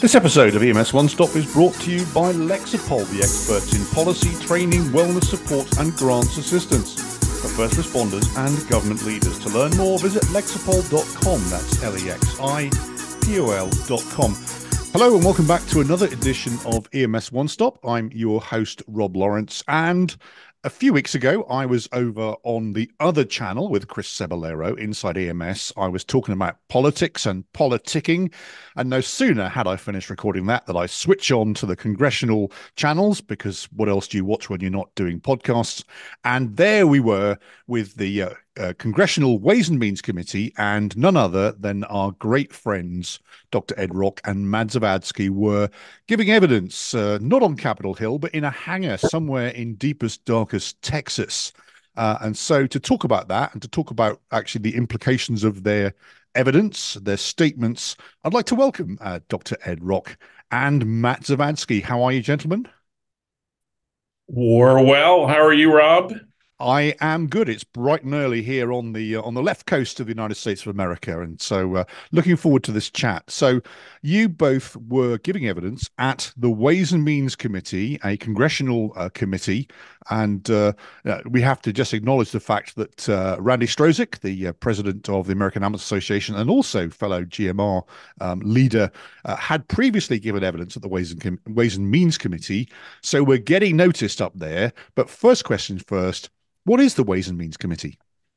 This episode of EMS One Stop is brought to you by Lexipol, the experts in policy, training, wellness support and grants assistance for first responders and government leaders. To learn more, visit lexipol.com. That's Lexipol.com. Hello and welcome back to another edition of EMS One Stop. I'm your host, Rob Lawrence, and a few weeks ago, I was over on the other channel with Chris Cebollero inside EMS. I was talking about politics and politicking, and no sooner had I finished recording that I switch on to the congressional channels, because what else do you watch when you're not doing podcasts? And there we were with the Congressional Ways and Means Committee, and none other than our great friends, Dr. Ed Rock and Matt Zawadzki, were giving evidence, not on Capitol Hill, but in a hangar somewhere in deepest, darkest Texas. And so to talk about that and to talk about actually the implications of their evidence, their statements, I'd like to welcome Dr. Ed Rock and Matt Zawadzki. How are you, gentlemen? We're well. How are you, Rob? I am good. It's bright and early here on the left coast of the United States of America, and so looking forward to this chat. So, you both were giving evidence at the Ways and Means Committee, a congressional committee, and we have to just acknowledge the fact that Randy Strozic, the president of the American Ambulance Association, and also fellow GMR leader, had previously given evidence at the Ways and Means Committee. So we're getting noticed up there. But first questions first. What is the Ways and Means Committee?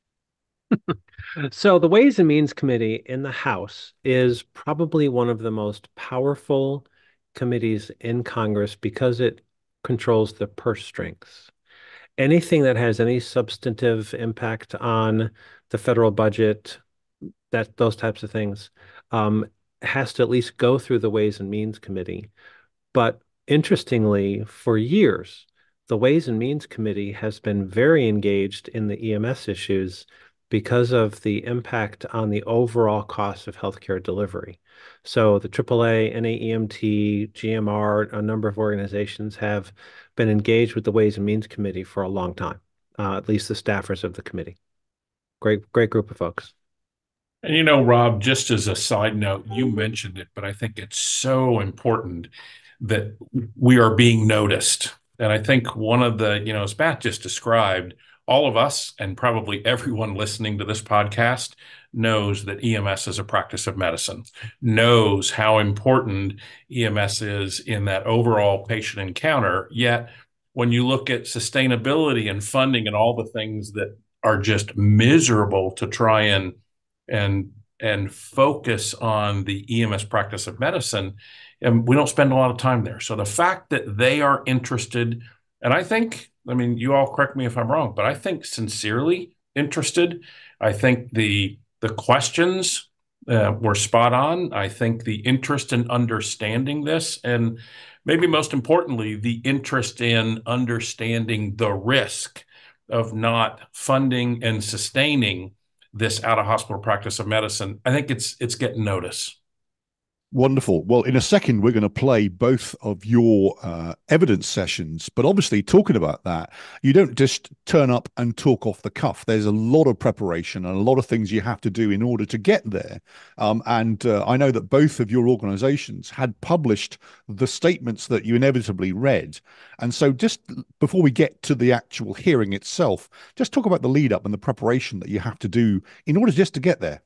So the Ways and Means Committee in the House is probably one of the most powerful committees in Congress because it controls the purse strings. Anything that has any substantive impact on the federal budget, those types of things, has to at least go through the Ways and Means Committee. But interestingly, for years, the Ways and Means Committee has been very engaged in the EMS issues because of the impact on the overall cost of healthcare delivery. So the AAA, NAEMT, GMR, a number of organizations have been engaged with the Ways and Means Committee for a long time, at least the staffers of the committee. Great group of folks. And you know, Rob, just as a side note, you mentioned it, but I think it's so important that we are being noticed. And I think one of the, as Matt just described, all of us and probably everyone listening to this podcast knows that EMS is a practice of medicine, knows how important EMS is in that overall patient encounter. Yet when you look at sustainability and funding and all the things that are just miserable to try and focus on the EMS practice of medicine, and we don't spend a lot of time there. So the fact that they are interested, and I mean, you all correct me if I'm wrong, but I think sincerely interested. I think the questions were spot on. I think the interest in understanding this, and maybe most importantly, the interest in understanding the risk of not funding and sustaining this out-of-hospital practice of medicine, I think it's getting notice. Wonderful. Well, in a second, we're going to play both of your evidence sessions. But obviously, talking about that, you don't just turn up and talk off the cuff. There's a lot of preparation and a lot of things you have to do in order to get there. And I know that both of your organizations had published the statements that you inevitably read. And so just before we get to the actual hearing itself, just talk about the lead up and the preparation that you have to do in order just to get there.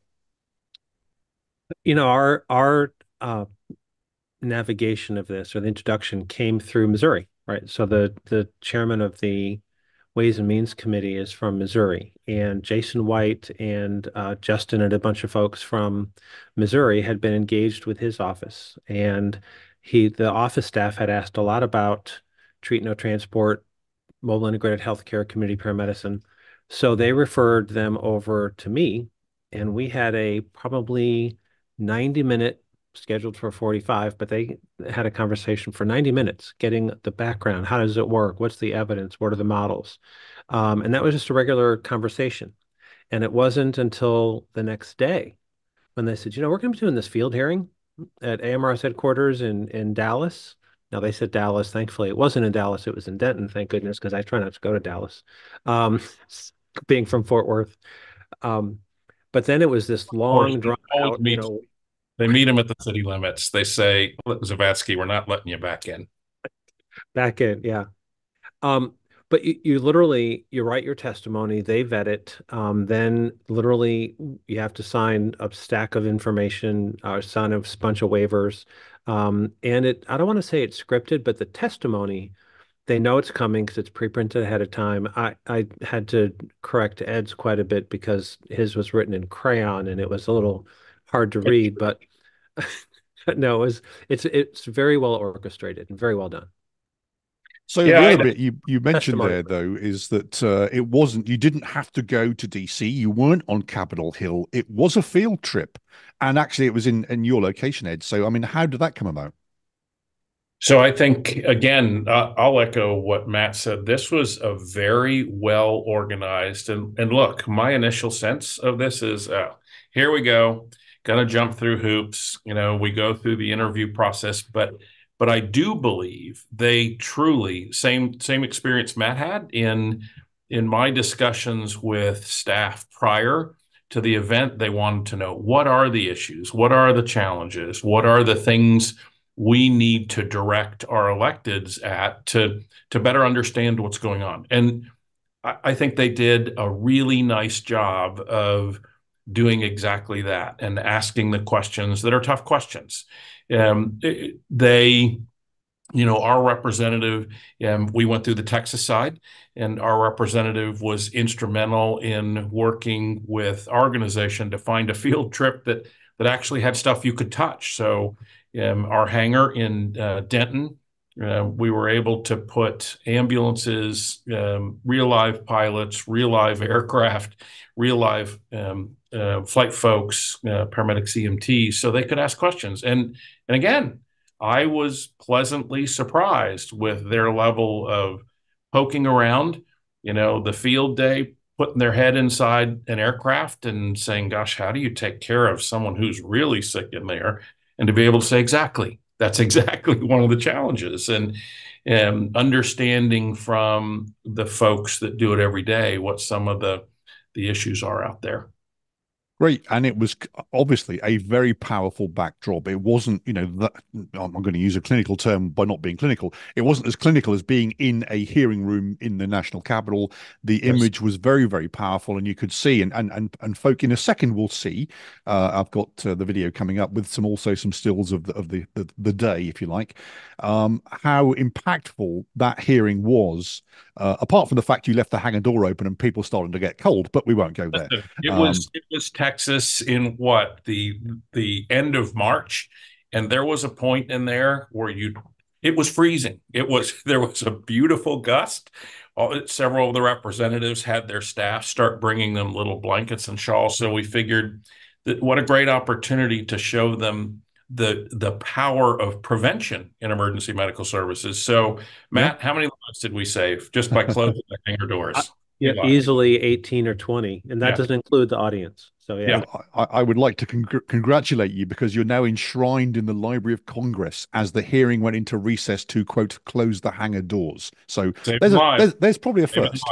Our navigation of this, or the introduction, came through Missouri, right? So the chairman of the Ways and Means Committee is from Missouri, and Jason White and Justin and a bunch of folks from Missouri had been engaged with his office, and the office staff had asked a lot about treat no transport, mobile integrated healthcare, community paramedicine. So they referred them over to me, and we had a probably 90-minute scheduled for 45, but they had a conversation for 90 minutes, getting the background. How does it work? What's the evidence? What are the models? And that was just a regular conversation. And it wasn't until the next day when they said, we're going to be doing this field hearing at AMR's headquarters in Dallas. Now, they said Dallas. Thankfully, it wasn't in Dallas. It was in Denton, thank goodness, because I try not to go to Dallas, being from Fort Worth. But then it was this long, drawn out, They meet him at the city limits. They say, Zavatsky, we're not letting you back in. Back in, yeah. But you literally, you write your testimony, they vet it. Then literally you have to sign a stack of information, or sign a bunch of waivers. I don't want to say it's scripted, but the testimony, they know it's coming because it's pre-printed ahead of time. I had to correct Ed's quite a bit because his was written in crayon and it was a little hard to read, but no, it's very well orchestrated and very well done. So the other bit you mentioned there, though, is that you didn't have to go to DC. You weren't on Capitol Hill. It was a field trip. And actually, it was in your location, Ed. So, I mean, how did that come about? So I think, again, I'll echo what Matt said. This was a very well organized. And look, my initial sense of this is, here we go. Going to jump through hoops. We go through the interview process. But I do believe they truly, same experience Matt had in my discussions with staff prior to the event, they wanted to know, what are the issues? What are the challenges? What are the things we need to direct our electeds at to better understand what's going on? And I think they did a really nice job of doing exactly that and asking the questions that are tough questions. Our representative, we went through the Texas side, and our representative was instrumental in working with our organization to find a field trip that actually had stuff you could touch. So our hangar in Denton, we were able to put ambulances, real live pilots, real live aircraft, real live flight folks, paramedics, EMTs, so they could ask questions. And again, I was pleasantly surprised with their level of poking around, the field day, putting their head inside an aircraft and saying, gosh, how do you take care of someone who's really sick in there? And to be able to say, exactly, that's exactly one of the challenges. And understanding from the folks that do it every day what some of the issues are out there. Great. And it was obviously a very powerful backdrop. It wasn't, I'm going to use a clinical term by not being clinical. It wasn't as clinical as being in a hearing room in the national capital. The image was very, very powerful, and you could see, and folk in a second will see, I've got the video coming up with some stills of the day, if you like, how impactful that hearing was, apart from the fact you left the hangar door open and people started to get cold, but we won't go there. It was Texas in the end of March, and there was a point in there where it was freezing. There was a beautiful gust. Several of the representatives had their staff start bringing them little blankets and shawls. So we figured that what a great opportunity to show them the power of prevention in emergency medical services. So, Matt, how many lives did we save just by closing the hangar doors? Easily 18 or 20, and that doesn't include the audience. So I would like to congratulate you, because you're now enshrined in the Library of Congress as the hearing went into recess to, quote, close the hangar doors. So there's probably a first.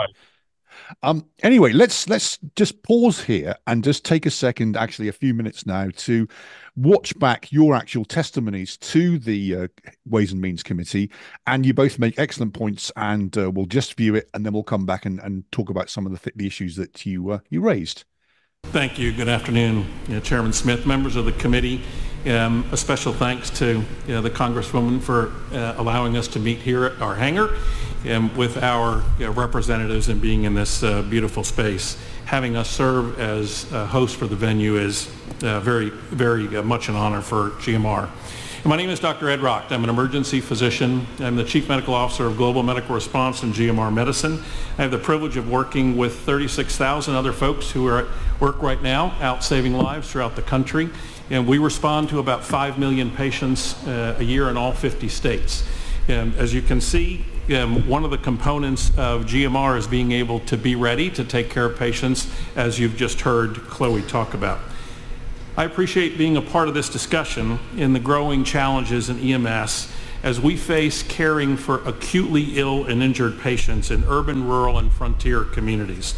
Anyway, let's just pause here and just take a second, actually a few minutes now, to watch back your actual testimonies to the Ways and Means Committee. And you both make excellent points, and we'll just view it, and then we'll come back and talk about some of the issues that you raised. Thank you. Good afternoon, Chairman Smith, members of the committee. A special thanks to the Congresswoman for allowing us to meet here at our hangar with our representatives and being in this beautiful space. Having us serve as host for the venue is very, very much an honor for GMR. My name is Dr. Ed Rocht. I'm an emergency physician. I'm the Chief Medical Officer of Global Medical Response in GMR Medicine. I have the privilege of working with 36,000 other folks who are at work right now, out saving lives throughout the country. And we respond to about 5 million patients a year in all 50 states. As you can see, one of the components of GMR is being able to be ready to take care of patients, as you've just heard Chloe talk about. I appreciate being a part of this discussion in the growing challenges in EMS as we face caring for acutely ill and injured patients in urban, rural, and frontier communities.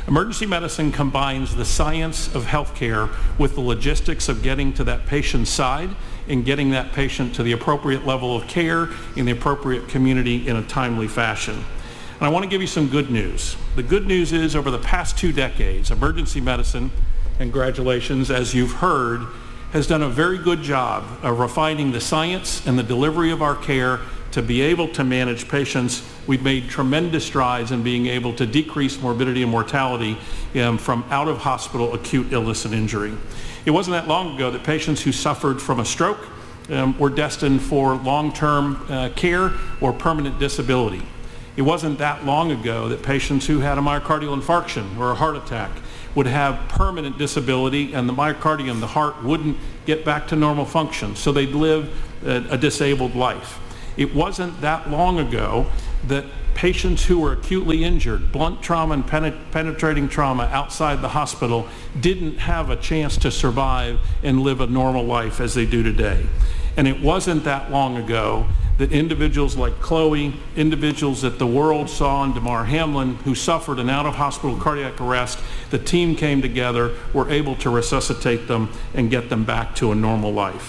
Emergency medicine combines the science of healthcare with the logistics of getting to that patient's side and getting that patient to the appropriate level of care in the appropriate community in a timely fashion. And I want to give you some good news. The good news is over the past 2 decades, emergency medicine, and congratulations, as you've heard, has done a very good job of refining the science and the delivery of our care to be able to manage patients. We've made tremendous strides in being able to decrease morbidity and mortality from out-of-hospital acute illness and injury. It wasn't that long ago that patients who suffered from a stroke were destined for long-term care or permanent disability. It wasn't that long ago that patients who had a myocardial infarction or a heart attack would have permanent disability, and the myocardium, the heart, wouldn't get back to normal function, so they'd live a disabled life. It wasn't that long ago that patients who were acutely injured, blunt trauma and penetrating trauma outside the hospital, didn't have a chance to survive and live a normal life as they do today. And it wasn't that long ago that individuals like Chloe, individuals that the world saw in Damar Hamlin, who suffered an out-of-hospital cardiac arrest, the team came together, were able to resuscitate them and get them back to a normal life.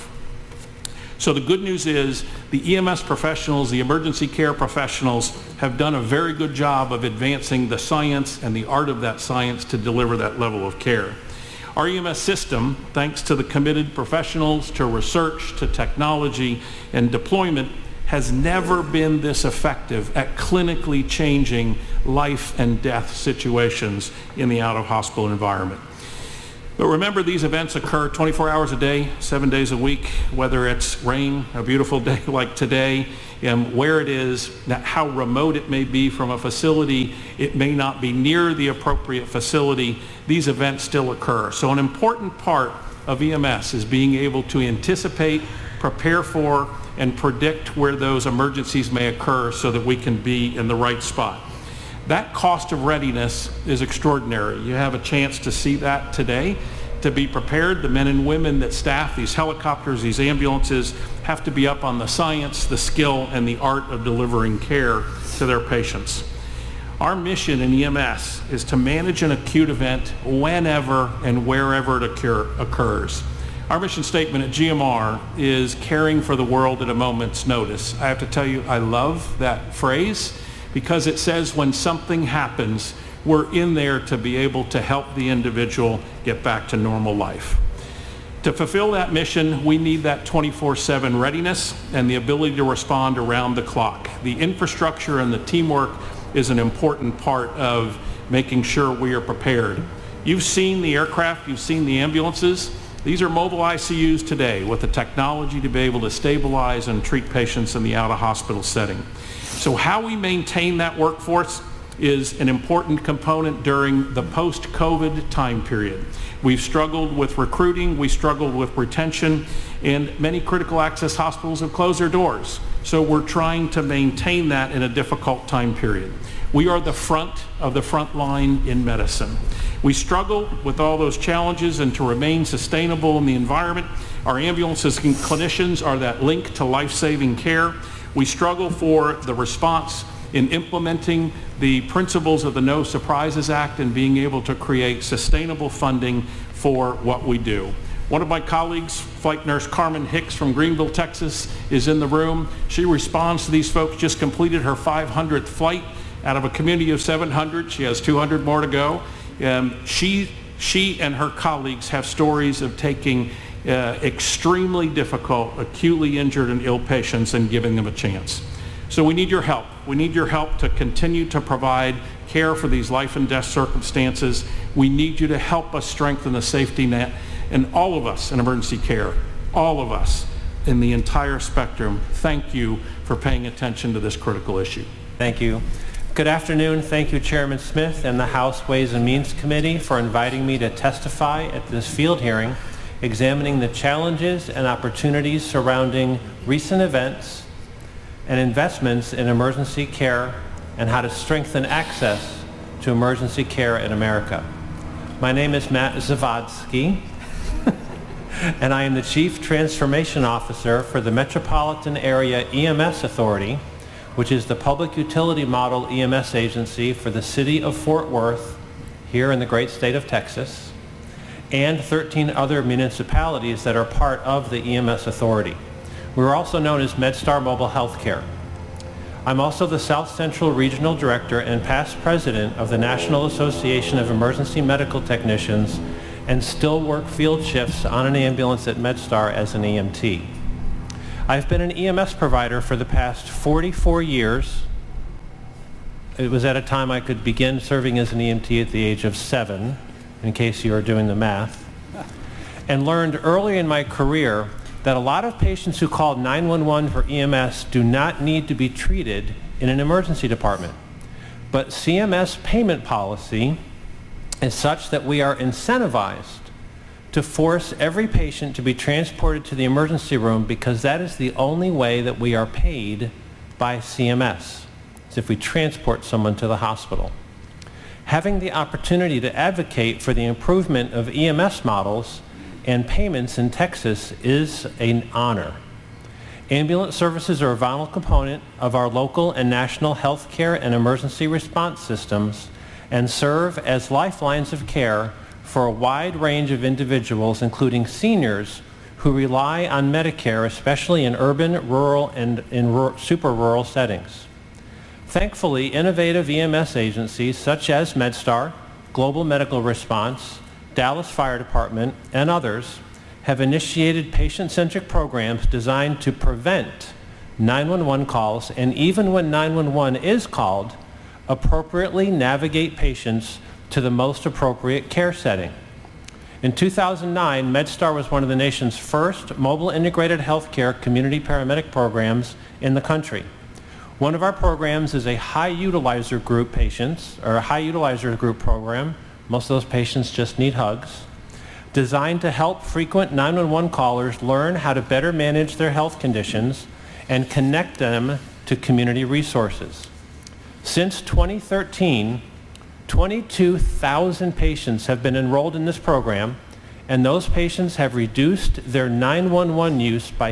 So the good news is the EMS professionals, the emergency care professionals, have done a very good job of advancing the science and the art of that science to deliver that level of care. Our EMS system, thanks to the committed professionals, to research, to technology and deployment, has never been this effective at clinically changing life and death situations in the out-of-hospital environment. But remember, these events occur 24 hours a day, 7 days a week, whether it's rain, a beautiful day like today, where it is, how remote it may be from a facility, it may not be near the appropriate facility, these events still occur. So an important part of EMS is being able to anticipate, prepare for, and predict where those emergencies may occur so that we can be in the right spot. That cost of readiness is extraordinary. You have a chance to see that today. To be prepared, the men and women that staff these helicopters, these ambulances, have to be up on the science, the skill, and the art of delivering care to their patients. Our mission in EMS is to manage an acute event whenever and wherever it occurs. Our mission statement at GMR is caring for the world at a moment's notice. I have to tell you, I love that phrase, because it says when something happens, we're in there to be able to help the individual get back to normal life. To fulfill that mission, we need that 24/7 readiness and the ability to respond around the clock. The infrastructure and the teamwork is an important part of making sure we are prepared. You've seen the aircraft, you've seen the ambulances. These are mobile ICUs today with the technology to be able to stabilize and treat patients in the out-of-hospital setting. So how we maintain that workforce is an important component during the post-COVID time period. We've struggled with recruiting, we struggled with retention, and many critical access hospitals have closed their doors. So we're trying to maintain that in a difficult time period. We are the front of the front line in medicine. We struggle with all those challenges, and to remain sustainable in the environment, our ambulances and clinicians are that link to life-saving care. We struggle for the response in implementing the principles of the No Surprises Act and being able to create sustainable funding for what we do. One of my colleagues, Flight Nurse Carmen Hicks from Greenville, Texas, is in the room. She responds to these folks, just completed her 500th flight out of a community of 700. She has 200 more to go. She and her colleagues have stories of taking extremely difficult, acutely injured and ill patients and giving them a chance. So we need your help. We need your help to continue to provide care for these life and death circumstances. We need you to help us strengthen the safety net, and all of us in emergency care, all of us in the entire spectrum, thank you for paying attention to this critical issue. Thank you. Good afternoon. Thank you, Chairman Smith and the House Ways and Means Committee, for inviting me to testify at this field hearing examining the challenges and opportunities surrounding recent events and investments in emergency care and how to strengthen access to emergency care in America. My name is Matt Zavodsky, and I am the Chief Transformation Officer for the Metropolitan Area EMS Authority, which is the public utility model EMS agency for the city of Fort Worth here in the great state of Texas, and 13 other municipalities that are part of the EMS authority. We're also known as MedStar Mobile Healthcare. I'm also the South Central Regional Director and past president of the National Association of Emergency Medical Technicians, and still work field shifts on an ambulance at MedStar as an EMT. I've been an EMS provider for the past 44 years. It was at a time I could begin serving as an EMT at the age of 7, in case you are doing the math, and learned early in my career that a lot of patients who call 911 for EMS do not need to be treated in an emergency department. But CMS payment policy is such that we are incentivized to force every patient to be transported to the emergency room, because that is the only way that we are paid by CMS, is if we transport someone to the hospital. Having the opportunity to advocate for the improvement of EMS models and payments in Texas is an honor. Ambulance services are a vital component of our local and national healthcare and emergency response systems, and serve as lifelines of care for a wide range of individuals, including seniors who rely on Medicare, especially in urban, rural, and in super rural settings. Thankfully, innovative EMS agencies such as MedStar, Global Medical Response, Dallas Fire Department, and others have initiated patient-centric programs designed to prevent 911 calls, and even when 911 is called, appropriately navigate patients to the most appropriate care setting. In 2009, MedStar was one of the nation's first mobile integrated healthcare community paramedic programs in the country. One of our programs is a high utilizer group patients, or a high utilizer group program. Most of those patients just need hugs. Designed to help frequent 911 callers learn how to better manage their health conditions and connect them to community resources. Since 2013, 22,000 patients have been enrolled in this program, and those patients have reduced their 911 use by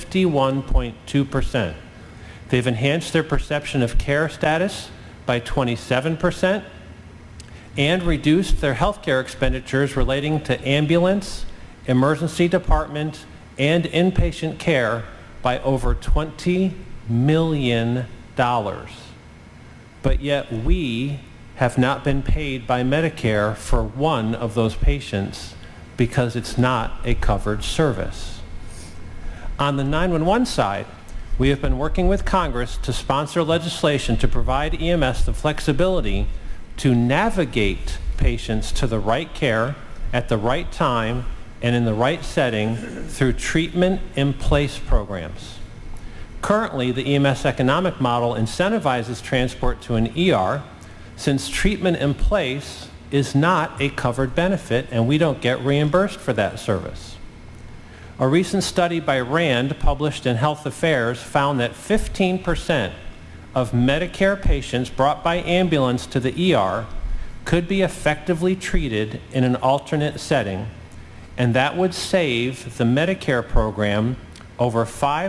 51.2%. They've enhanced their perception of care status by 27%, and reduced their healthcare expenditures relating to ambulance, emergency department, and inpatient care by over $20 million. But yet we have not been paid by Medicare for one of those patients because it's not a covered service. On the 911 side, we have been working with Congress to sponsor legislation to provide EMS the flexibility to navigate patients to the right care at the right time and in the right setting through treatment in place programs. Currently, the EMS economic model incentivizes transport to an ER, since treatment in place is not a covered benefit and we don't get reimbursed for that service. A recent study by RAND published in Health Affairs found that 15% of Medicare patients brought by ambulance to the ER could be effectively treated in an alternate setting, and that would save the Medicare program over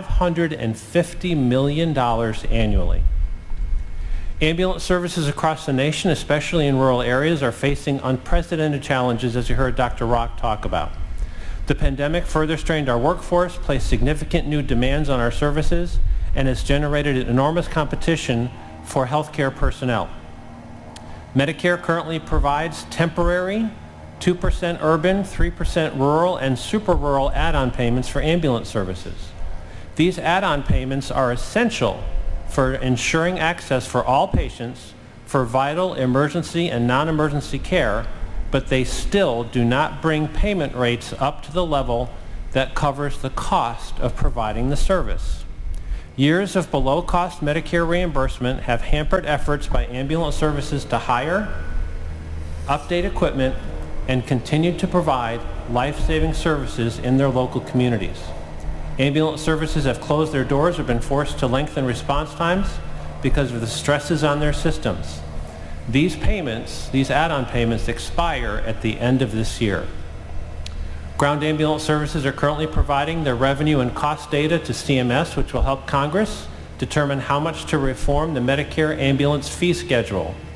$550 million annually. Ambulance services across the nation, especially in rural areas, are facing unprecedented challenges, as you heard Dr. Rock talk about. The pandemic further strained our workforce, placed significant new demands on our services, and has generated enormous competition for healthcare personnel. Medicare currently provides temporary 2% urban, 3% rural, and super rural add-on payments for ambulance services. These add-on payments are essential for ensuring access for all patients for vital emergency and non-emergency care, but they still do not bring payment rates up to the level that covers the cost of providing the service. Years of below-cost Medicare reimbursement have hampered efforts by ambulance services to hire, update equipment, and continue to provide life-saving services in their local communities. Ambulance services have closed their doors or been forced to lengthen response times because of the stresses on their systems. These payments, these add-on payments, expire at the end of this year. Ground ambulance services are currently providing their revenue and cost data to CMS, which will help Congress determine how much to reform the Medicare ambulance fee schedule.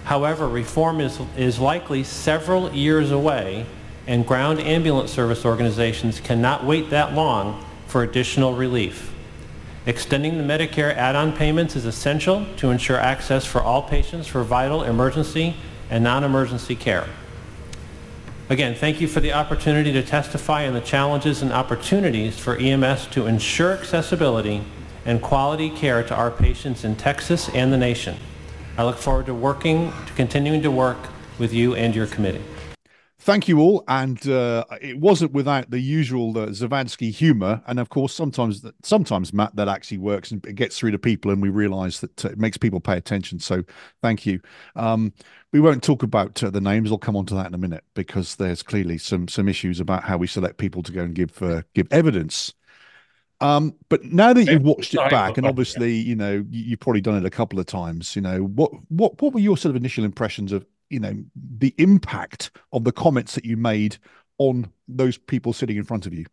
However, reform is likely several years away, and ground ambulance service organizations cannot wait that long for additional relief. Extending the Medicare add-on payments is essential to ensure access for all patients for vital emergency and non-emergency care. Again, thank you for the opportunity to testify on the challenges and opportunities for EMS to ensure accessibility and quality care to our patients in Texas and the nation. I look forward to continuing to work with you and your committee. Thank you all, and it wasn't without the usual Zavadsky humor, and of course sometimes Matt, that actually works and it gets through to people, and we realize that it makes people pay attention. So thank you. We won't talk about the names. I'll come on to that in a minute, because there's clearly some issues about how we select people to go and give evidence. But now that you've watched it back, and obviously, you've probably done it a couple of times, what were your sort of initial impressions of, the impact of the comments that you made on those people sitting in front of you?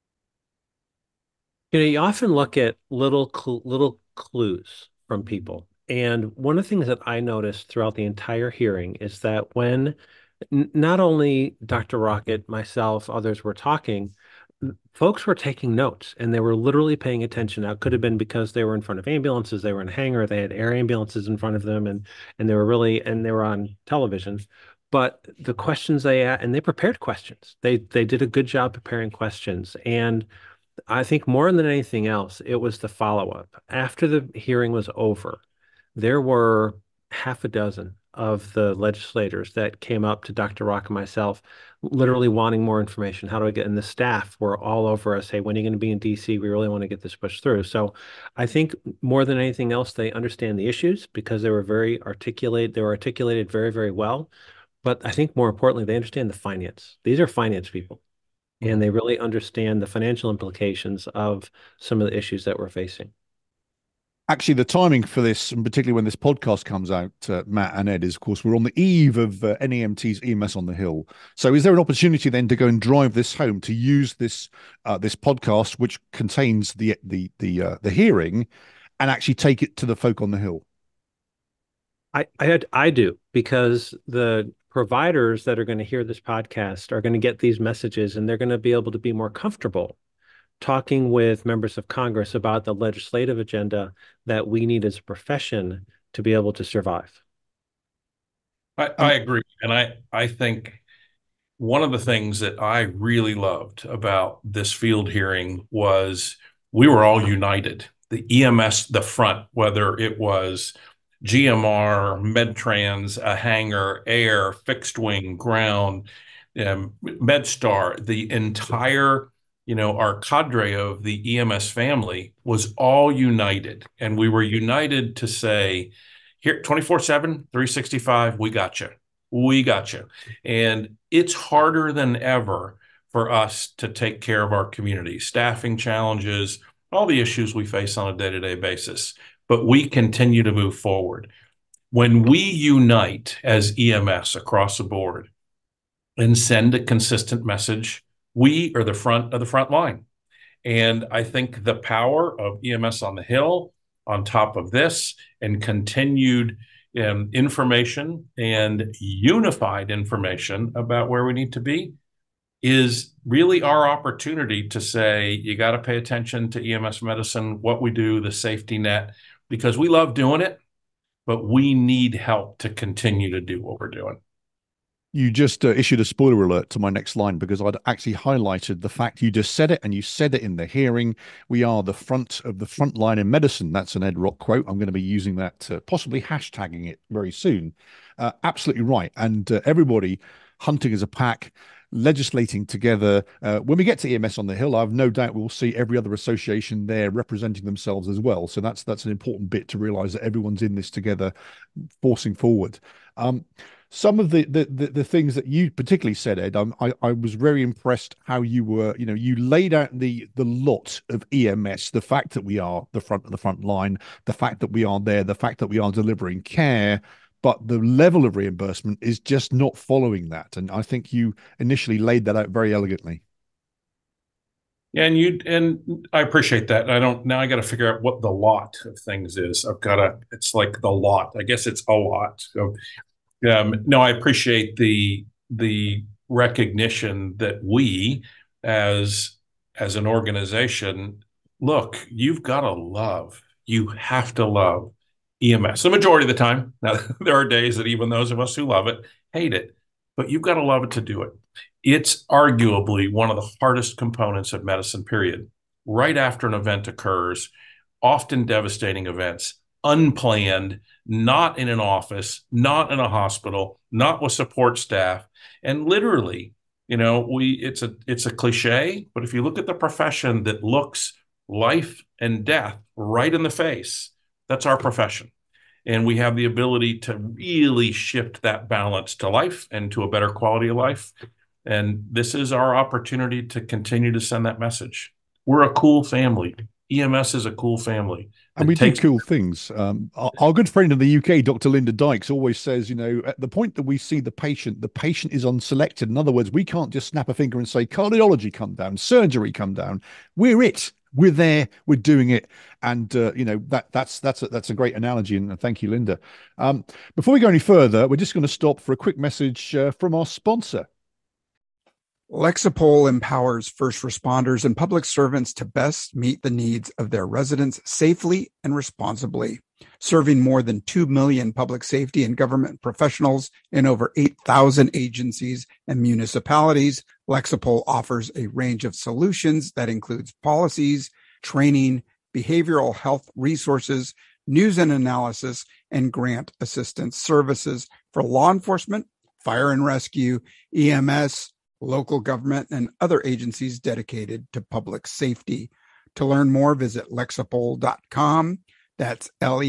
You often look at little clues from people. And one of the things that I noticed throughout the entire hearing is that when not only Dr. Rocket, myself, others were talking, folks were taking notes, and they were literally paying attention. Now, it could have been because they were in front of ambulances, they were in a hangar, they had air ambulances in front of them, and they were on television. But the questions they asked, and they prepared questions. They did a good job preparing questions. And I think more than anything else, it was the follow-up. After the hearing was over, there were half a dozen of the legislators that came up to Dr. Rock and myself, literally wanting more information. How do I get? And the staff were all over us. Hey, when are you going to be in DC? We really want to get this pushed through. So I think more than anything else, they understand the issues because they were very articulate. They were articulated very, very well. But I think more importantly, they understand the finance. These are finance people, and they really understand the financial implications of some of the issues that we're facing. Actually, the timing for this, and particularly when this podcast comes out, Matt and Ed, is, of course, we're on the eve of NEMT's EMS on the Hill. So is there an opportunity then to go and drive this home, to use this podcast, which contains the hearing, and actually take it to the folk on the Hill? I do, because the providers that are going to hear this podcast are going to get these messages, and they're going to be able to be more comfortable talking with members of Congress about the legislative agenda that we need as a profession to be able to survive. I agree. And I think one of the things that I really loved about this field hearing was we were all united. The EMS, the front, whether it was GMR, Medtrans, a hangar, air, fixed wing, ground, MedStar, the entire our cadre of the EMS family was all united, and we were united to say, here, 24/7, 365, we got you. We got you. And it's harder than ever for us to take care of our community, staffing challenges, all the issues we face on a day-to-day basis. But we continue to move forward. When we unite as EMS across the board and send a consistent message, we are the front of the front line. And I think the power of EMS on the Hill on top of this, and continued information and unified information about where we need to be, is really our opportunity to say, you got to pay attention to EMS medicine, what we do, the safety net, because we love doing it, but we need help to continue to do what we're doing. You just issued a spoiler alert to my next line, because I'd actually highlighted the fact you just said it, and you said it in the hearing. We are the front of the front line in medicine. That's an Ed Rock quote. I'm going to be using that, possibly hashtagging it very soon. Absolutely right. And everybody hunting as a pack, legislating together. When we get to EMS on the Hill, I have no doubt we'll see every other association there representing themselves as well. So that's an important bit, to realize that everyone's in this together, forcing forward. Some of the things that you particularly said, Ed, I was very impressed how you were, you laid out the lot of EMS, the fact that we are the front of the front line, the fact that we are there, the fact that we are delivering care, but the level of reimbursement is just not following that. And I think you initially laid that out very elegantly. Yeah, and I appreciate that. Now I got to figure out what the lot of things is. It's like the lot. I guess it's a lot. So No, I appreciate the recognition that we, as an organization, look, you have to love EMS the majority of the time. Now, there are days that even those of us who love it hate it, but you've got to love it to do it. It's arguably one of the hardest components of medicine, period. Right after an event occurs, often devastating events, unplanned, not in an office, not in a hospital, not with support staff. And literally, it's a cliche, but if you look at the profession that looks life and death right in the face, that's our profession. And we have the ability to really shift that balance to life and to a better quality of life. And this is our opportunity to continue to send that message. We're a cool family. EMS is a cool family. And we do cool things. Our good friend in the UK, Dr. Linda Dykes, always says, at the point that we see the patient is unselected. In other words, we can't just snap a finger and say, cardiology come down, surgery come down. We're it. We're there. We're doing it. And, that's a great analogy. And thank you, Linda. Before we go any further, we're just going to stop for a quick message from our sponsor. Lexipol empowers first responders and public servants to best meet the needs of their residents safely and responsibly. Serving more than 2 million public safety and government professionals in over 8,000 agencies and municipalities, Lexipol offers a range of solutions that includes policies, training, behavioral health resources, news and analysis, and grant assistance services for law enforcement, fire and rescue, EMS, local government, and other agencies dedicated to public safety. To learn more, visit Lexipol.com. That's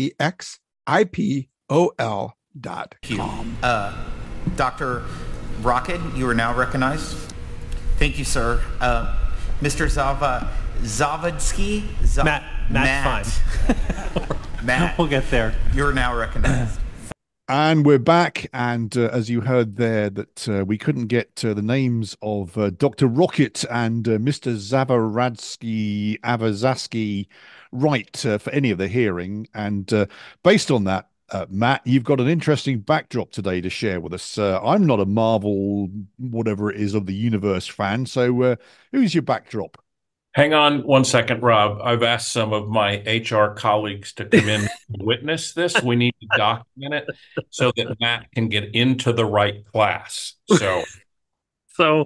Lexipol.com. Dr. Rocket, you are now recognized. Thank you, sir. Mr. Zavadsky? Matt's fine. Matt, we'll get there. You're now recognized. And we're back. And as you heard there, that we couldn't get the names of Dr. Rocket and Mr. Avazaski right for any of the hearing. And based on that, Matt, you've got an interesting backdrop today to share with us. I'm not a Marvel, whatever it is, of the universe fan. So who's your backdrop? Hang on one second, Rob. I've asked some of my HR colleagues to come in and witness this. We need to document it so that Matt can get into the right class. So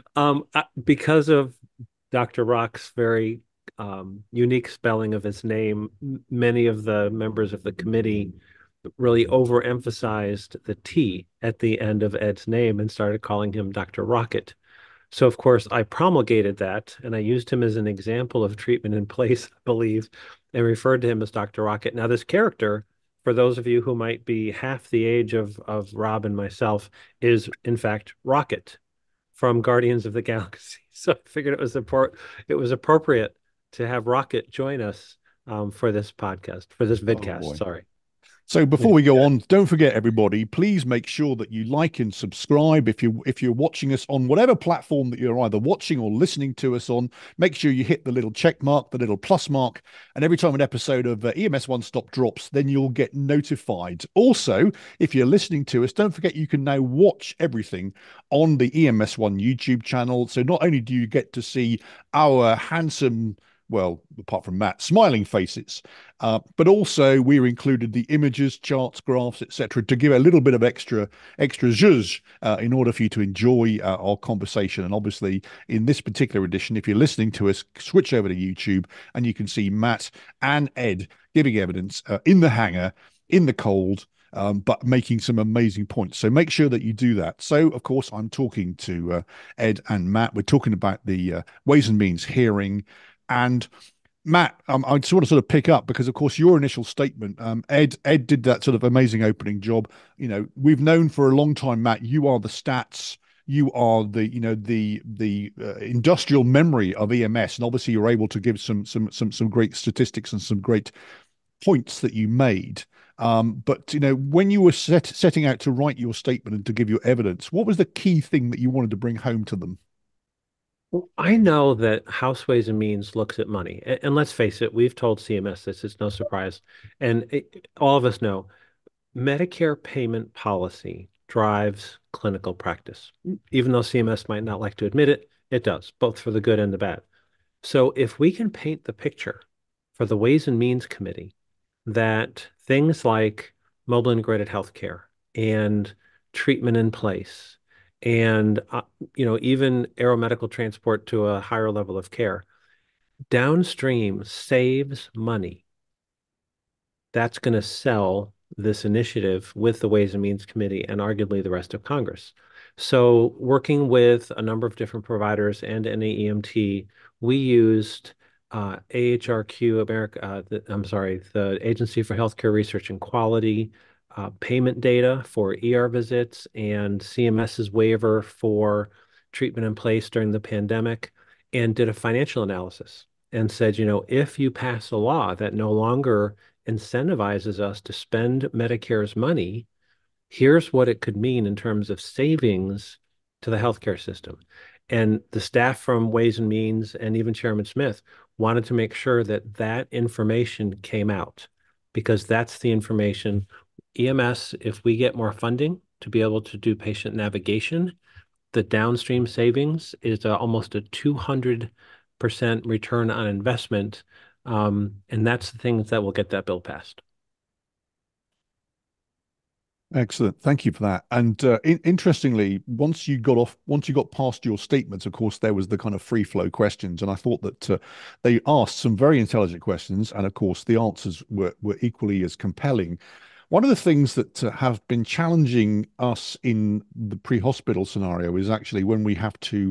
because of Dr. Rock's very unique spelling of his name, many of the members of the committee really overemphasized the T at the end of Ed's name and started calling him Dr. Rocket. So, of course, I promulgated that, and I used him as an example of treatment in place, I believe, and referred to him as Dr. Rocket. Now, this character, for those of you who might be half the age of Rob and myself, is, in fact, Rocket from Guardians of the Galaxy. So I figured it was appropriate to have Rocket join us for this podcast, for this vidcast, sorry. So before we go on, don't forget, everybody, please make sure that you like and subscribe. If you're watching us on whatever platform that you're either watching or listening to us on, make sure you hit the little check mark, the little plus mark, and every time an episode of EMS One Stop drops, then you'll get notified. Also, if you're listening to us, don't forget you can now watch everything on the EMS One YouTube channel. So not only do you get to see our handsome, well, apart from Matt, smiling faces, but also we're included the images, charts, graphs, etc., to give a little bit of extra zhuzh in order for you to enjoy our conversation. And obviously, in this particular edition, if you're listening to us, switch over to YouTube and you can see Matt and Ed giving evidence in the hangar, in the cold, but making some amazing points. So make sure that you do that. So, of course, I'm talking to Ed and Matt. We're talking about the Ways and Means hearing. And Matt, I just want to sort of pick up because, of course, your initial statement, Ed did that sort of amazing opening job. We've known for a long time, Matt, you are the stats, you are the industrial memory of EMS, and obviously you're able to give some great statistics and some great points that you made. But when you were setting out to write your statement and to give your evidence, what was the key thing that you wanted to bring home to them? Well, I know that House Ways and Means looks at money. And let's face it, we've told CMS this, it's no surprise. And all of us know Medicare payment policy drives clinical practice. Even though CMS might not like to admit it, it does, both for the good and the bad. So if we can paint the picture for the Ways and Means Committee that things like mobile integrated healthcare and treatment in place and even aeromedical transport to a higher level of care downstream saves money, that's going to sell this initiative with the Ways and Means Committee and arguably the rest of Congress. So working with a number of different providers and NAEMT, we used AHRQ, the Agency for Healthcare Research and Quality, payment data for ER visits and CMS's waiver for treatment in place during the pandemic, and did a financial analysis and said, if you pass a law that no longer incentivizes us to spend Medicare's money, here's what it could mean in terms of savings to the healthcare system. And the staff from Ways and Means and even Chairman Smith wanted to make sure that that information came out, because that's the information EMS, if we get more funding to be able to do patient navigation, the downstream savings is almost a 200% return on investment. And that's the things that will get that bill passed. Excellent. Thank you for that. And interestingly, once you got past your statements, of course, there was the kind of free flow questions. And I thought that they asked some very intelligent questions. And of course, the answers were equally as compelling. One of the things that have been challenging us in the pre-hospital scenario is actually when we have to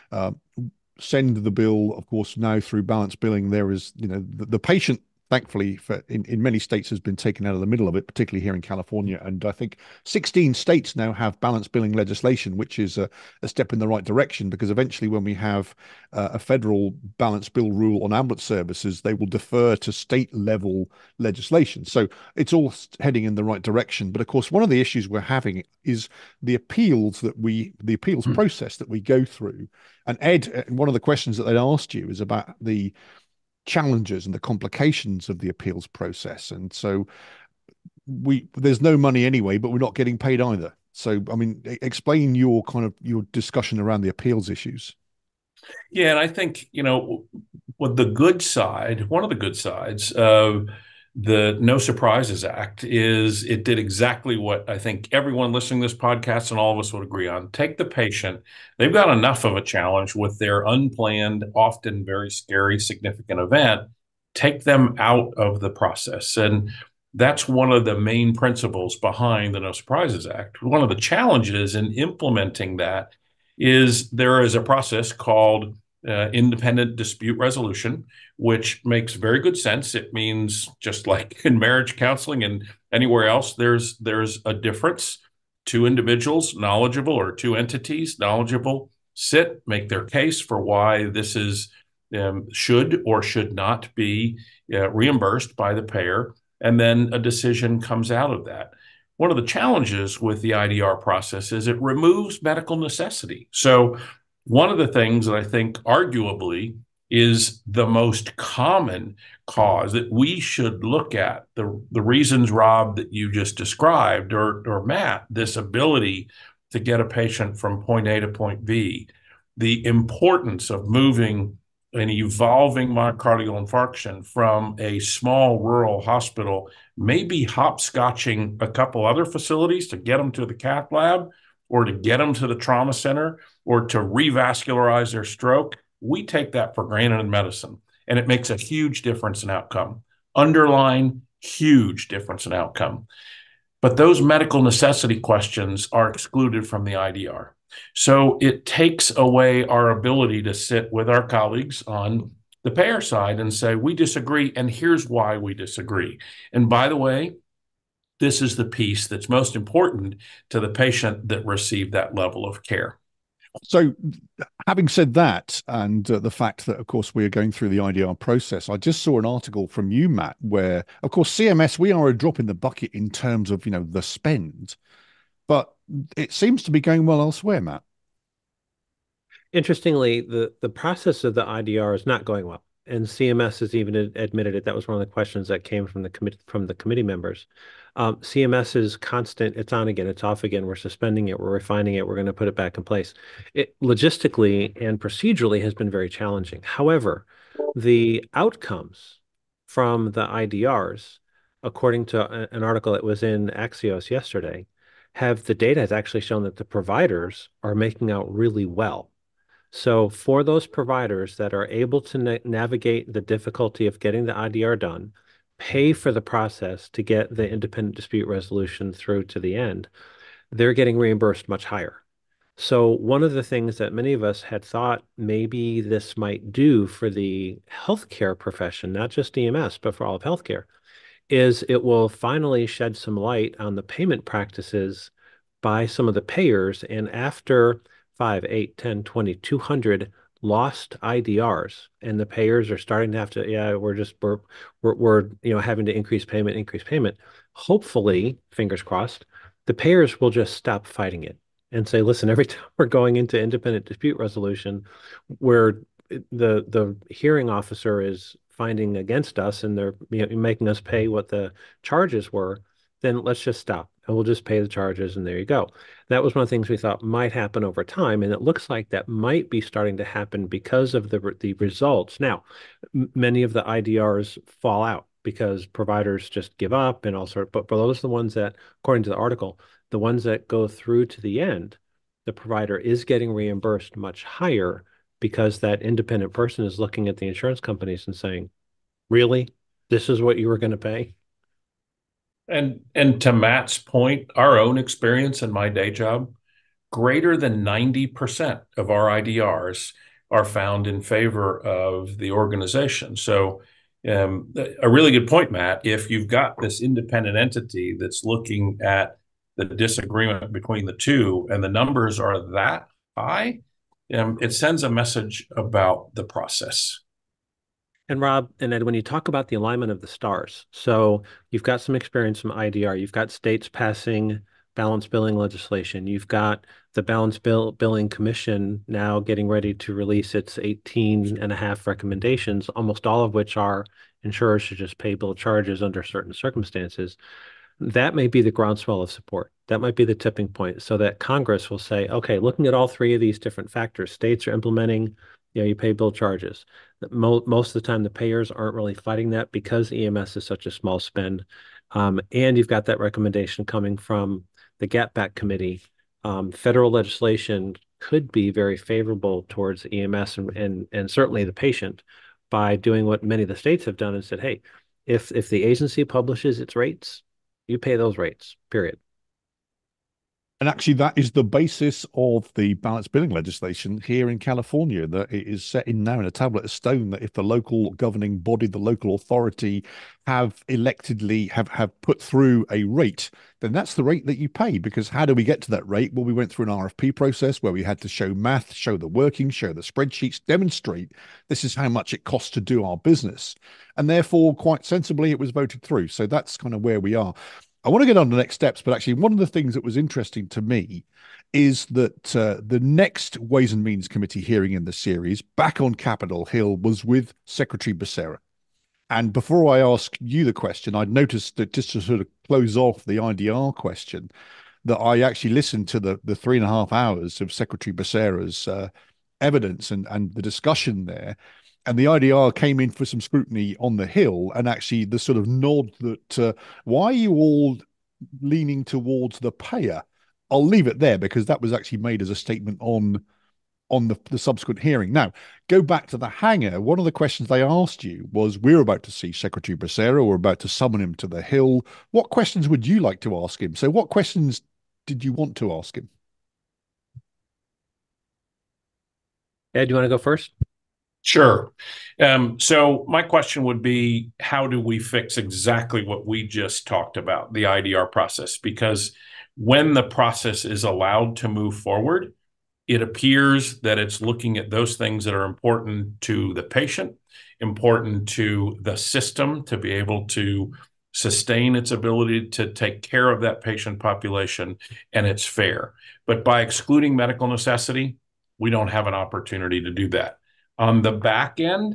send the bill, of course, now through balance billing, there is, the patient, thankfully, in many states has been taken out of the middle of it, particularly here in California. And I think 16 states now have balance billing legislation, which is a step in the right direction, because eventually when we have a federal balance bill rule on ambulance services, they will defer to state level legislation. So it's all heading in the right direction. But of course, one of the issues we're having is the appeals process that we go through. And Ed, one of the questions that they'd asked you is about the challenges and the complications of the appeals process. And so there's no money anyway, but we're not getting paid either. So, I mean, explain your discussion around the appeals issues. Yeah, and I think, one of the good sides of the No Surprises Act is it did exactly what I think everyone listening to this podcast and all of us would agree on. Take the patient. They've got enough of a challenge with their unplanned, often very scary, significant event. Take them out of the process. And that's one of the main principles behind the No Surprises Act. One of the challenges in implementing that is there is a process called independent dispute resolution, which makes very good sense. It means, just like in marriage counseling and anywhere else, there's a difference. Two individuals knowledgeable, or two entities knowledgeable, sit, make their case for why this is should or should not be reimbursed by the payer, and then a decision comes out of that. One of the challenges with the IDR process is it removes medical necessity. So one of the things that I think arguably is the most common cause that we should look at, the reasons, Rob, that you just described, or Matt, this ability to get a patient from point A to point B, the importance of moving an evolving myocardial infarction from a small rural hospital, maybe hopscotching a couple other facilities to get them to the cath lab, or to get them to the trauma center, or to revascularize their stroke. We take that for granted in medicine, and it makes a huge difference in outcome. Underline, huge difference in outcome. But those medical necessity questions are excluded from the IDR. So it takes away our ability to sit with our colleagues on the payer side and say, we disagree, and here's why we disagree. And by the way, this is the piece that's most important to the patient that received that level of care. So having said that, and the fact that, of course, we are going through the IDR process, I just saw an article from you, Matt, where, of course, CMS, we are a drop in the bucket in terms of, the spend, but it seems to be going well elsewhere, Matt. Interestingly, the process of the IDR is not going well. and CMS has even admitted it. That was one of the questions that came from the committee members. CMS is constant. It's on again. It's off again. We're suspending it. We're refining it. We're going to put it back in place. It logistically and procedurally has been very challenging. However, the outcomes from the IDRs, according to an article that was in Axios yesterday, the data has actually shown that the providers are making out really well. So for those providers that are able to navigate the difficulty of getting the IDR done, pay for the process to get the independent dispute resolution through to the end, they're getting reimbursed much higher. So one of the things that many of us had thought maybe this might do for the healthcare profession, not just EMS, but for all of healthcare, is it will finally shed some light on the payment practices by some of the payers. And after 5, 8, 10, 20, 200 lost IDRs, and the payers are starting to have to, we're having to increase payment. Hopefully, fingers crossed, the payers will just stop fighting it and say, listen, every time we're going into independent dispute resolution, where the hearing officer is finding against us and they're making us pay what the charges were, then let's just stop and we'll just pay the charges and there you go. That was one of the things we thought might happen over time, and it looks like that might be starting to happen because of the results. Now, many of the IDRs fall out because providers just give up and all sorts. But for those are the ones that, according to the article, the ones that go through to the end, the provider is getting reimbursed much higher because that independent person is looking at the insurance companies and saying, really, this is what you were going to pay? And to Matt's point, our own experience in my day job, greater than 90% of our IDRs are found in favor of the organization. So a really good point, Matt. If you've got this independent entity that's looking at the disagreement between the two and the numbers are that high, it sends a message about the process. And Rob and Ed, when you talk about the alignment of the stars, so you've got some experience from IDR, you've got states passing balance billing legislation, you've got the Balance Billing Commission now getting ready to release its 18 and a half recommendations, almost all of which are insurers should just pay bill charges under certain circumstances. That may be the groundswell of support. That might be the tipping point so that Congress will say, okay, looking at all three of these different factors, states are implementing, you pay bill charges. Most of the time, the payers aren't really fighting that because EMS is such a small spend. And you've got that recommendation coming from the Gap Back Committee. Federal legislation could be very favorable towards EMS and certainly the patient by doing what many of the states have done and said, hey, if the agency publishes its rates, you pay those rates, period. And actually, that is the basis of the balance billing legislation here in California, that it is set in now in a tablet of stone that if the local governing body, the local authority have electedly have put through a rate, then that's the rate that you pay. Because how do we get to that rate? Well, we went through an RFP process where we had to show math, show the working, show the spreadsheets, demonstrate this is how much it costs to do our business. And therefore, quite sensibly, it was voted through. So that's kind of where we are. I want to get on to the next steps, but actually one of the things that was interesting to me is that the next Ways and Means Committee hearing in the series back on Capitol Hill was with Secretary Becerra. And before I ask you the question, I'd noticed that just to sort of close off the IDR question, that I actually listened to the 3.5 hours of Secretary Becerra's evidence and the discussion there. And the IDR came in for some scrutiny on the Hill, and actually the sort of nod that why are you all leaning towards the payer? I'll leave it there because that was actually made as a statement on the subsequent hearing. Now, go back to the hangar. One of the questions they asked you was, we're about to see Secretary Becerra, we're about to summon him to the Hill. What questions would you like to ask him? So what questions did you want to ask him? Ed, do you want to go first? Sure. So my question would be, how do we fix exactly what we just talked about, the IDR process? Because when the process is allowed to move forward, it appears that it's looking at those things that are important to the patient, important to the system to be able to sustain its ability to take care of that patient population, and it's fair. But by excluding medical necessity, we don't have an opportunity to do that. On the back end,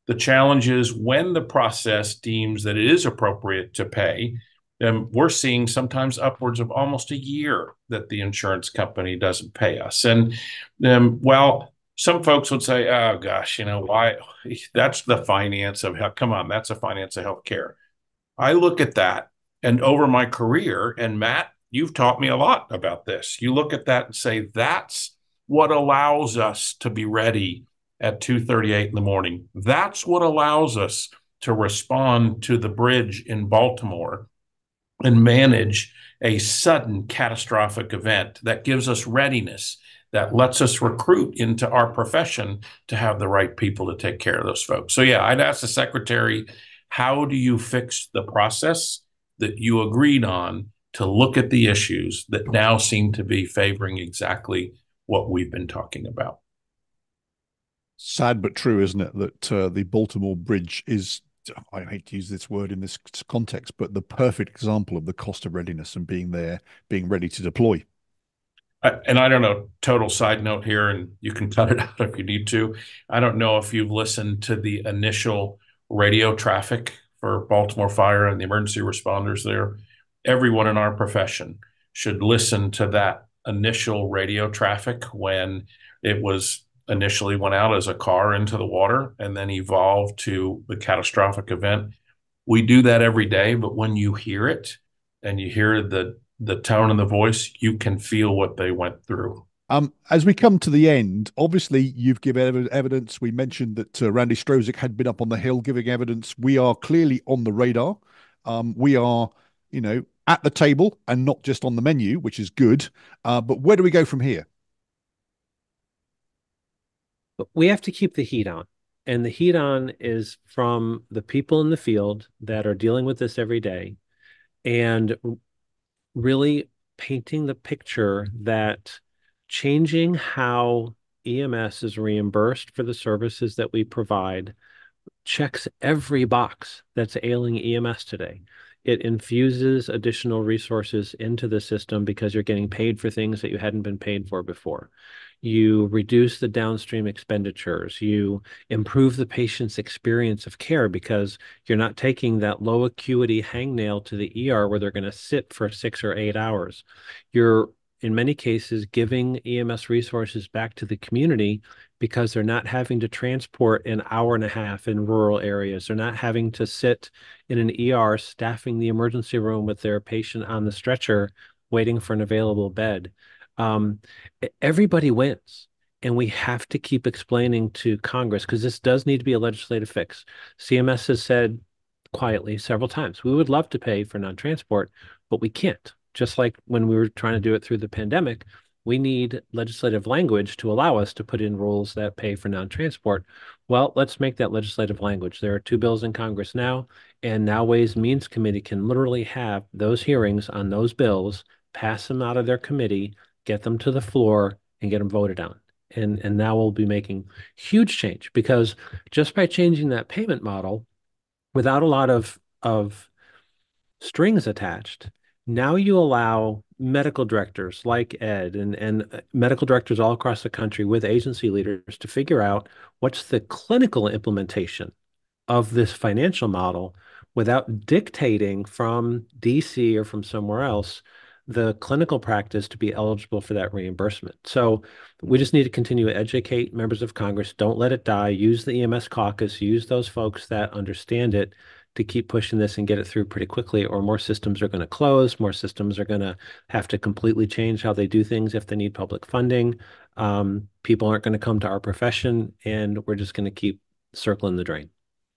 The challenge is when the process deems that it is appropriate to pay, we're seeing sometimes upwards of almost a year that the insurance company doesn't pay us. And well, some folks would say, oh gosh, why? That's the finance of health. Come on, that's a finance of healthcare. I look at that, and over my career, and Matt, you've taught me a lot about this. You look at that and say, that's what allows us to be ready at 2:38 in the morning. That's what allows us to respond to the bridge in Baltimore and manage a sudden catastrophic event that gives us readiness, that lets us recruit into our profession to have the right people to take care of those folks. So yeah, I'd ask the secretary, how do you fix the process that you agreed on to look at the issues that now seem to be favoring exactly what we've been talking about? Sad but true, isn't it, that the Baltimore Bridge is, I hate to use this word in this context, but the perfect example of the cost of readiness and being there, being ready to deploy. And I don't know, total side note here, and you can cut it out if you need to. I don't know if you've listened to the initial radio traffic for Baltimore Fire and the emergency responders there. Everyone in our profession should listen to that initial radio traffic when it was initially went out as a car into the water and then evolved to the catastrophic event. We do that every day, but when you hear it and you hear the tone and the voice, you can feel what they went through. As we come to the end, obviously you've given evidence. We mentioned that Randy Strozic had been up on the Hill giving evidence. We are clearly on the radar. We are, at the table and not just on the menu, which is good. But where do we go from here? We have to keep the heat on. And the heat on is from the people in the field that are dealing with this every day and really painting the picture that changing how EMS is reimbursed for the services that we provide checks every box that's ailing EMS today. It infuses additional resources into the system because you're getting paid for things that you hadn't been paid for before. You reduce the downstream expenditures. You improve the patient's experience of care because you're not taking that low acuity hangnail to the ER where they're going to sit for 6 or 8 hours. You're, in many cases, giving EMS resources back to the community because they're not having to transport an hour and a half in rural areas. They're not having to sit in an ER staffing the emergency room with their patient on the stretcher waiting for an available bed. Everybody wins, and we have to keep explaining to Congress because this does need to be a legislative fix. CMS has said quietly several times, we would love to pay for non-transport, but we can't. Just like when we were trying to do it through the pandemic, we need legislative language to allow us to put in rules that pay for non-transport. Well, let's make that legislative language. There are 2 bills in Congress now, and now Ways and Means Committee can literally have those hearings on those bills, pass them out of their committee, get them to the floor, and get them voted on. And now we'll be making huge change because just by changing that payment model without a lot of strings attached, now you allow medical directors like Ed and medical directors all across the country with agency leaders to figure out what's the clinical implementation of this financial model without dictating from DC or from somewhere else the clinical practice to be eligible for that reimbursement. So we just need to continue to educate members of Congress. Don't let it die. Use the EMS caucus. Use those folks that understand it to keep pushing this and get it through pretty quickly, or more systems are going to close. More systems are going to have to completely change how they do things if they need public funding. People aren't going to come to our profession, and we're just going to keep circling the drain.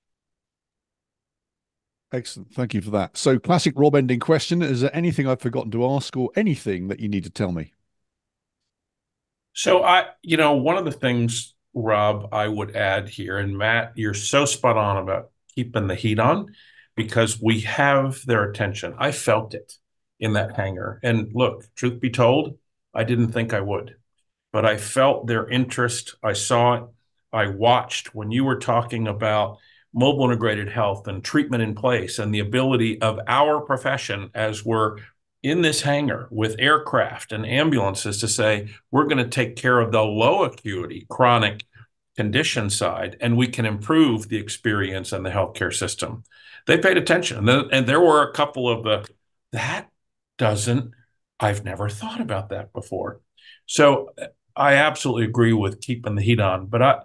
Excellent. Thank you for that. So, classic Rob ending question. Is there anything I've forgotten to ask or anything that you need to tell me? So one of the things, Rob, I would add here, and Matt, you're so spot on about keeping the heat on because we have their attention. I felt it in that hangar. And look, truth be told, I didn't think I would, but I felt their interest. I saw it. I watched when you were talking about mobile integrated health and treatment in place and the ability of our profession as we're in this hangar with aircraft and ambulances to say, we're going to take care of the low acuity chronic condition side, and we can improve the experience in the healthcare system. They paid attention. And there were a couple of I've never thought about that before. So I absolutely agree with keeping the heat on, but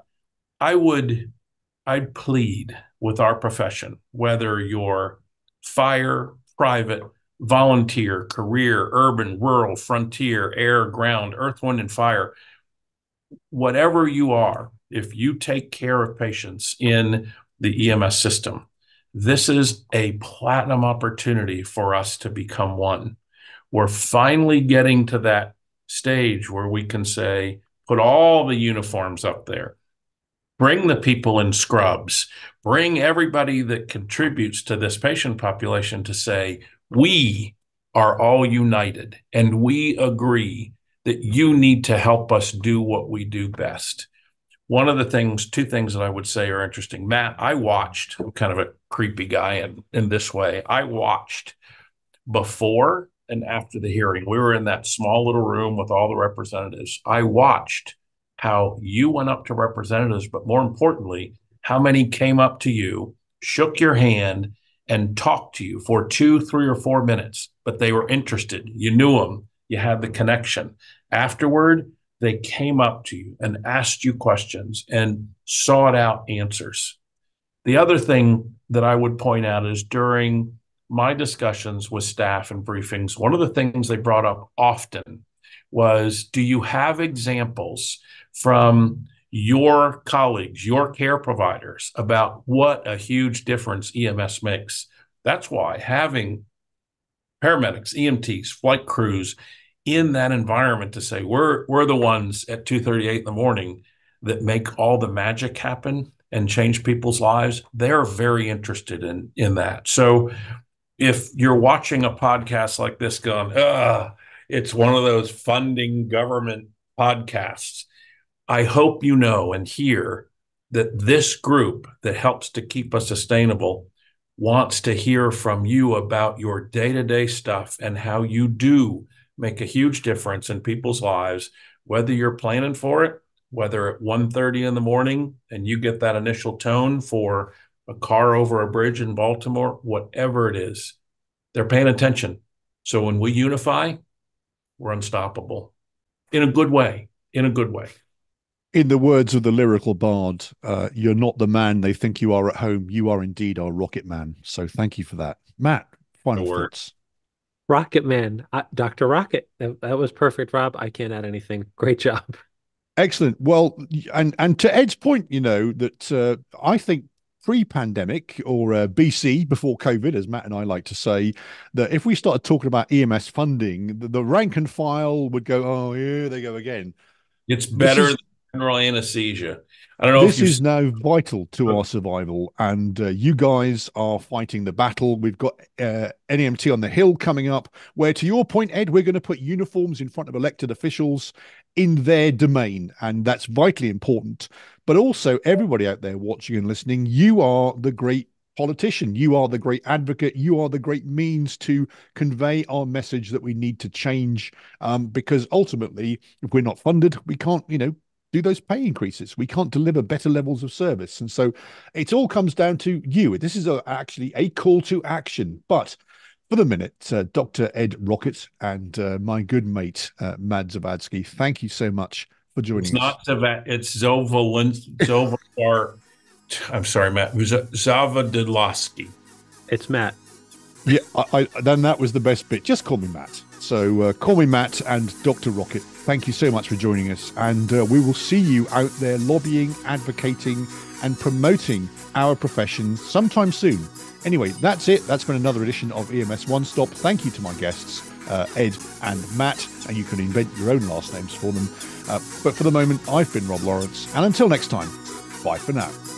I'd plead with our profession, whether you're fire, private, volunteer, career, urban, rural, frontier, air, ground, earth, wind, and fire, whatever you are, if you take care of patients in the EMS system, this is a platinum opportunity for us to become one. We're finally getting to that stage where we can say, put all the uniforms up there, bring the people in scrubs, bring everybody that contributes to this patient population to say, we are all united and we agree that you need to help us do what we do best. One of the things, two things that I would say are interesting. Matt, I'm kind of a creepy guy in this way. I watched before and after the hearing. We were in that small little room with all the representatives. I watched how you went up to representatives, but more importantly, how many came up to you, shook your hand, and talked to you for 2, 3, or 4 minutes, but they were interested. You knew them. You had the connection. Afterward, they came up to you and asked you questions and sought out answers. The other thing that I would point out is during my discussions with staff and briefings, one of the things they brought up often was, do you have examples from your colleagues, your care providers, about what a huge difference EMS makes? That's why having paramedics, EMTs, flight crews in that environment to say, we're the ones at 2:38 in the morning that make all the magic happen and change people's lives, they're very interested in that. So if you're watching a podcast like this going, it's one of those funding government podcasts, I hope you know and hear that this group that helps to keep us sustainable wants to hear from you about your day-to-day stuff and how you do make a huge difference in people's lives, whether you're planning for it, whether at 1:30 in the morning and you get that initial tone for a car over a bridge in Baltimore, whatever it is, they're paying attention. So when we unify, we're unstoppable in a good way, in the words of the lyrical bard, you're not the man they think you are at home. You are indeed our rocket man. So thank you for that. Matt, final thoughts. Rocket Man, Dr. Rocket. That was perfect, Rob. I can't add anything. Great job. Excellent. Well, and to Ed's point, that I think pre-pandemic or BC, before COVID, as Matt and I like to say, that if we started talking about EMS funding, the rank and file would go, oh, here they go again. It's better than general anesthesia. I don't know. This is now vital to our survival, and you guys are fighting the battle. We've got NEMT on the Hill coming up, where, to your point, Ed, we're going to put uniforms in front of elected officials in their domain, and that's vitally important. But also, everybody out there watching and listening, you are the great politician. You are the great advocate. You are the great means to convey our message that we need to change, because ultimately, if we're not funded, we can't, do those pay increases. We can't deliver better levels of service. And so it all comes down to you. This is actually a call to action. But for the minute, Dr. Ed Rocket and my good mate, Matt Zawadzki, thank you so much for joining us. It's not it's I'm sorry, Matt. Zavadilowski. It's Matt. Yeah, then that was the best bit. Just call me Matt. So call me Matt and Dr. Rocket. Thank you so much for joining us. And we will see you out there lobbying, advocating, and promoting our profession sometime soon. Anyway, that's it. That's been another edition of EMS One Stop. Thank you to my guests, Ed and Matt. And you can invent your own last names for them. But for the moment, I've been Rob Lawrence. And until next time, bye for now.